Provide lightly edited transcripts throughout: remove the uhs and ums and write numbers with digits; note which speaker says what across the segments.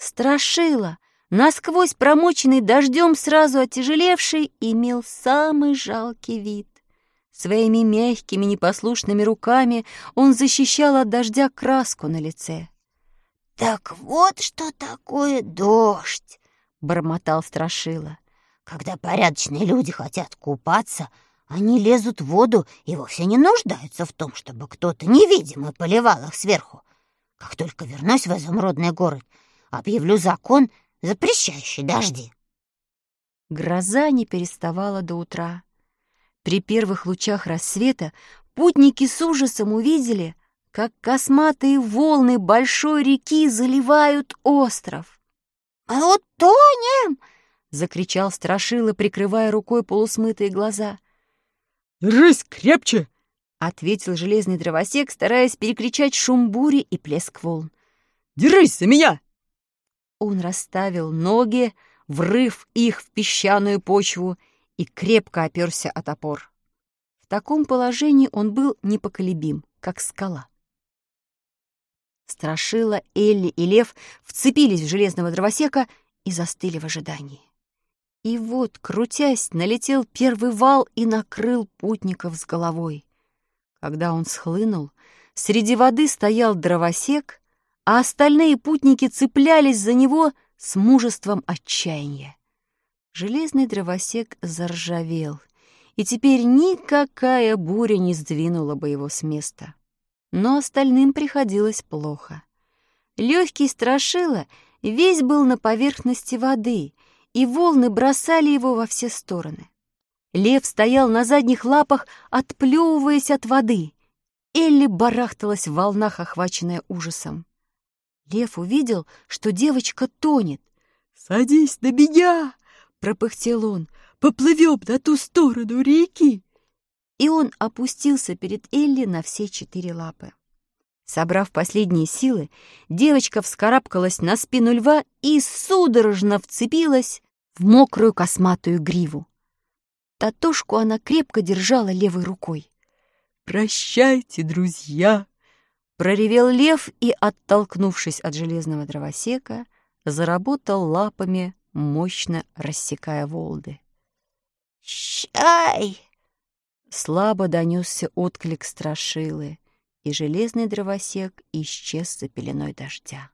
Speaker 1: Страшила, насквозь промоченный дождем, сразу отяжелевший, имел самый жалкий вид. Своими мягкими непослушными руками он защищал от дождя краску на лице.
Speaker 2: «Так вот что такое дождь!» — бормотал Страшила. «Когда порядочные люди хотят купаться, они лезут в воду и вовсе не нуждаются в том, чтобы кто-то невидимый поливал их сверху. Как только вернусь в изумрудный город, объявлю закон, запрещающий дожди».
Speaker 1: Гроза не переставала до утра. При первых лучах рассвета путники с ужасом увидели, как косматые волны большой реки заливают остров.
Speaker 2: «Мы утонем!»
Speaker 1: — закричал Страшила, прикрывая рукой полусмытые глаза.
Speaker 3: «Держись крепче!»
Speaker 1: — ответил железный дровосек, стараясь перекричать шум бури и плеск волн.
Speaker 3: «Держись за меня!»
Speaker 1: Он расставил ноги, врыв их в песчаную почву, и крепко оперся о топор. В таком положении он был непоколебим, как скала. Страшила, Элли и Лев вцепились в железного дровосека и застыли в ожидании. И вот, крутясь, налетел первый вал и накрыл путников с головой. Когда он схлынул, среди воды стоял дровосек, а остальные путники цеплялись за него с мужеством отчаяния. Железный дровосек заржавел, и теперь никакая буря не сдвинула бы его с места. Но остальным приходилось плохо. Легкий Страшила весь был на поверхности воды, и волны бросали его во все стороны. Лев стоял на задних лапах, отплевываясь от воды. Элли барахталась в волнах, охваченная ужасом. Лев увидел, что девочка тонет.
Speaker 3: «Садись на меня!» — пропыхтел он. «Поплывем на ту сторону реки!»
Speaker 1: И он опустился перед Элли на все 4 лапы. Собрав последние силы, девочка вскарабкалась на спину льва и судорожно вцепилась в мокрую косматую гриву. Татошку она крепко держала левой рукой.
Speaker 3: «Прощайте, друзья!»
Speaker 1: — проревел лев и, оттолкнувшись от железного дровосека, заработал лапами, мощно рассекая волны.
Speaker 2: «Щай!»
Speaker 1: Слабо донесся отклик Страшилы, и железный дровосек исчез за пеленой дождя.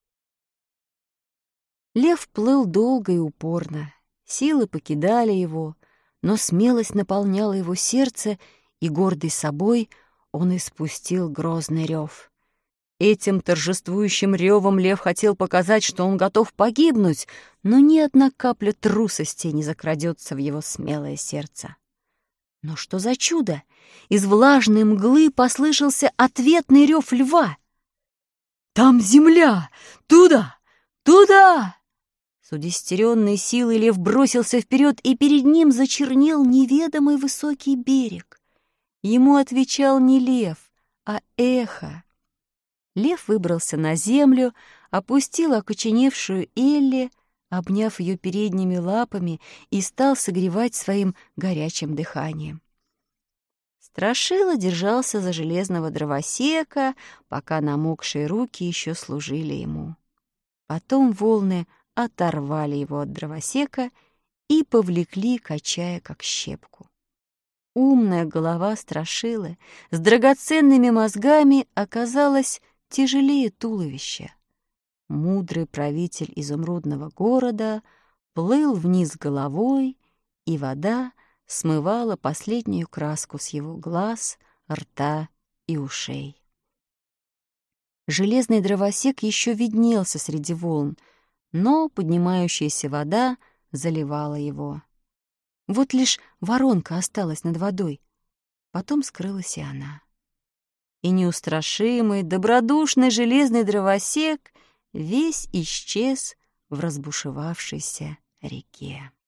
Speaker 1: Лев плыл долго и упорно. Силы покидали его, но смелость наполняла его сердце, и, гордый собой, он испустил грозный рев. Этим торжествующим ревом лев хотел показать, что он готов погибнуть, но ни одна капля трусости не закрадется в его смелое сердце. Но что за чудо! Из влажной мглы послышался ответный рев льва.
Speaker 3: «Там земля! Туда! Туда!»
Speaker 1: С удестеренной силой лев бросился вперед, и перед ним зачернел неведомый высокий берег. Ему отвечал не лев, а эхо. Лев выбрался на землю, опустил окоченевшую Элли, обняв ее передними лапами, и стал согревать своим горячим дыханием. Страшила держался за железного дровосека, пока намокшие руки еще служили ему. Потом волны оторвали его от дровосека и повлекли, качая как щепку. Умная голова Страшилы с драгоценными мозгами оказалась тяжелее туловища. Мудрый правитель изумрудного города плыл вниз головой, и вода смывала последнюю краску с его глаз, рта и ушей. Железный дровосек еще виднелся среди волн, но поднимающаяся вода заливала его. Вот лишь воронка осталась над водой, потом скрылась и она. И неустрашимый, добродушный железный дровосек весь исчез в разбушевавшейся реке.